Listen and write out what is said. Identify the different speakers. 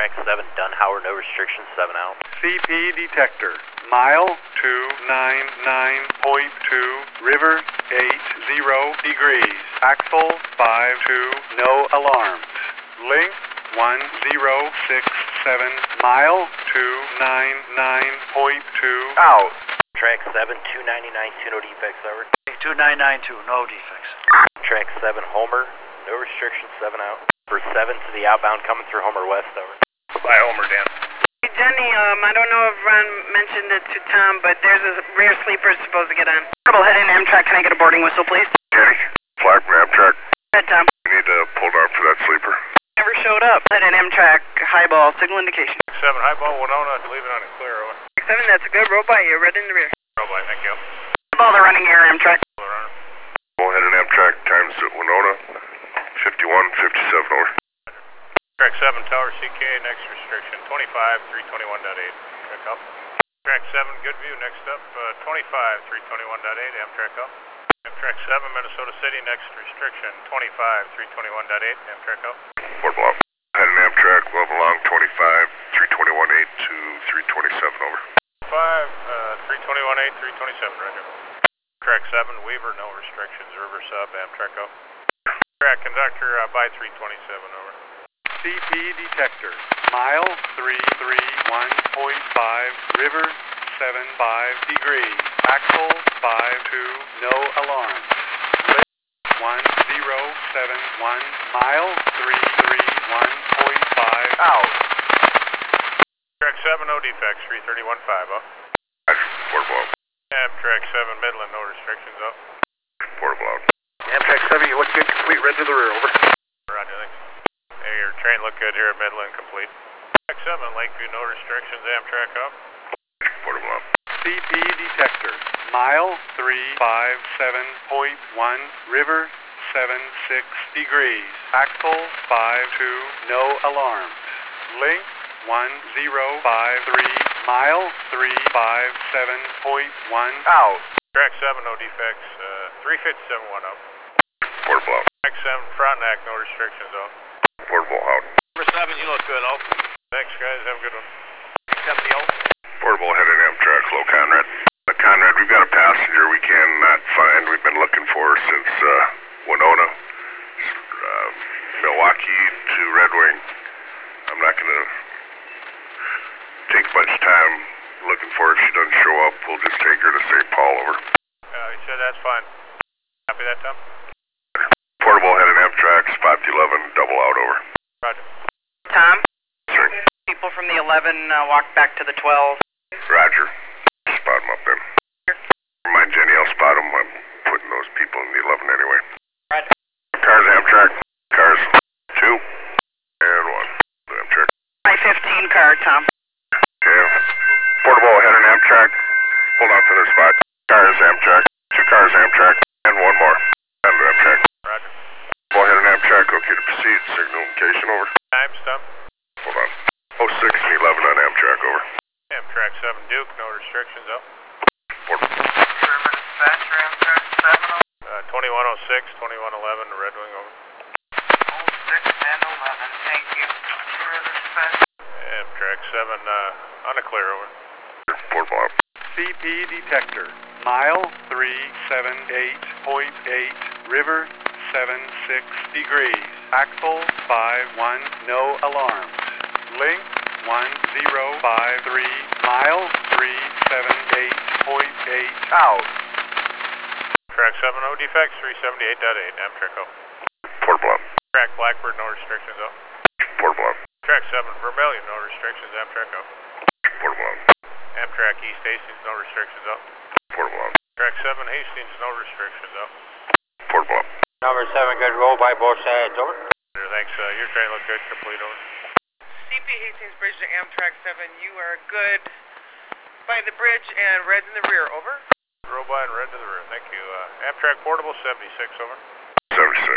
Speaker 1: Track 7, Dunhauer, no restrictions, 7 out.
Speaker 2: CP detector, mile 299.2, river 80 degrees, axle 52, no alarms. Link 1067, mile 299.2, out.
Speaker 1: Track 7, 299.2, no defects, over.
Speaker 3: 2992, no defects.
Speaker 1: Track 7, Homer, no restrictions, 7 out. For 7 to the outbound coming through Homer West, over.
Speaker 4: Bye, Homer, Dan.
Speaker 5: Hey, Jenny, I don't know if Ron mentioned it to Tom, but there's a rear sleeper supposed to get on. Trouble heading Amtrak, can I get a boarding whistle, please?
Speaker 4: Jenny, flag from Amtrak.
Speaker 5: Head, Tom.
Speaker 4: We need to pull down for that sleeper.
Speaker 5: Never showed up. Heading Amtrak, highball, signal indication.
Speaker 4: 7, highball, Winona, leaving on a clear, over.
Speaker 5: 7, that's a good roll by you, right in the rear.
Speaker 4: Roll by, thank you.
Speaker 5: Highball, they're running here, Amtrak.
Speaker 4: Go ahead and Amtrak, times at Winona, 5157, over. Track 7, Tower CK, next restriction, 25, 321.8. Track up. Track 7, Goodview, next up, 25, 321.8, Amtrak up. Amtrak 7, Minnesota City, next restriction, 25, 321.8, Amtrak up. Port Bluff. Heading Amtrak, level along 25, 321.8 to 327, over. 5, 321.8, 327, right here. Track 7, Weaver, no restrictions, river sub, Amtrak up. Track conductor, by 327, over.
Speaker 2: CP detector, mile 331.5, river 75 degrees, axle 52, no alarms. Lift 1071, mile 331.5, out.
Speaker 4: Track 7, no defects, 331.5, up. Portable out. Amtrak 7, Midland, no restrictions, up. Portable out.
Speaker 3: Amtrak 7, you look good, complete, red to the rear, over.
Speaker 4: Roger, thanks. Hey, your train look good here at Midland, complete. Track 7, Lakeview, no restrictions, Amtrak up. Portable out.
Speaker 2: CP detector, mile 357.1, river 76 degrees, axle 52, no alarms. Link 1053, mile 357.1, out.
Speaker 4: Track 7, no defects, 357.1 up. Portable out. Track 7, Frontenac, no restrictions, up. Portable out.
Speaker 3: Number 7, you look good, out.
Speaker 4: Thanks, guys, have a good one.
Speaker 3: 70 out.
Speaker 4: Portable headed Amtrak, low Conrad. Conrad, we've got a passenger we cannot find. We've been looking for since Winona, Milwaukee to Red Wing. I'm not going to take much time looking for her. If she doesn't show up, we'll just take her to St. Paul, over. He said that's fine. Copy that, Tom? Portable headed Amtrak, spot 11, double out, over. Roger.
Speaker 5: Tom?
Speaker 4: Sir.
Speaker 5: People from the 11 walk back to the 12.
Speaker 4: Roger. Spot them up then. Remind Jenny, I'll spot them. I'm putting those people in the 11 anyway.
Speaker 5: Roger.
Speaker 4: Cars Amtrak. Cars 2 and 1. Amtrak.
Speaker 5: I-15 car, Tom.
Speaker 4: Yeah. Portable head in Amtrak. Hold on to their spot. Cars Amtrak. 2 cars Amtrak. And 1 more. And Amtrak. Roger. Portable head in Amtrak. Okay to proceed. Signal indication, over. Time, stop. Hold on. 06 and 11 on Amtrak, over. Amtrak 7 Duke, no restrictions, up. Portable.
Speaker 5: German dispatcher, Amtrak 7.
Speaker 4: 2106, 2111 to Red Wing, over.
Speaker 5: 06 and 11, thank you. German dispatcher.
Speaker 4: Amtrak 7 on a clear, over. Portable up.
Speaker 2: CP detector, mile 378.8, river 76 degrees, axle 51, no alarms. Link 1053, mile 378.8, out.
Speaker 4: Track 7, no defects, 378.8, Amtrak up. Portable up. Track Blackbird, no restrictions, up. Portable up. Track 7, Vermilion, no restrictions, Amtrak up. Portable up. Amtrak East Hastings, no restrictions, up. Portable up. Track 7, Hastings, no restrictions, up. Portable up.
Speaker 1: Number 7, good roll by both sides, over.
Speaker 4: Thanks, your train looked good, complete, over.
Speaker 5: CP Hastings Bridge to Amtrak 7, you are good by the bridge and red in the rear, over.
Speaker 4: Roll by and red to the rear, thank you. Amtrak Portable 76, over. 76,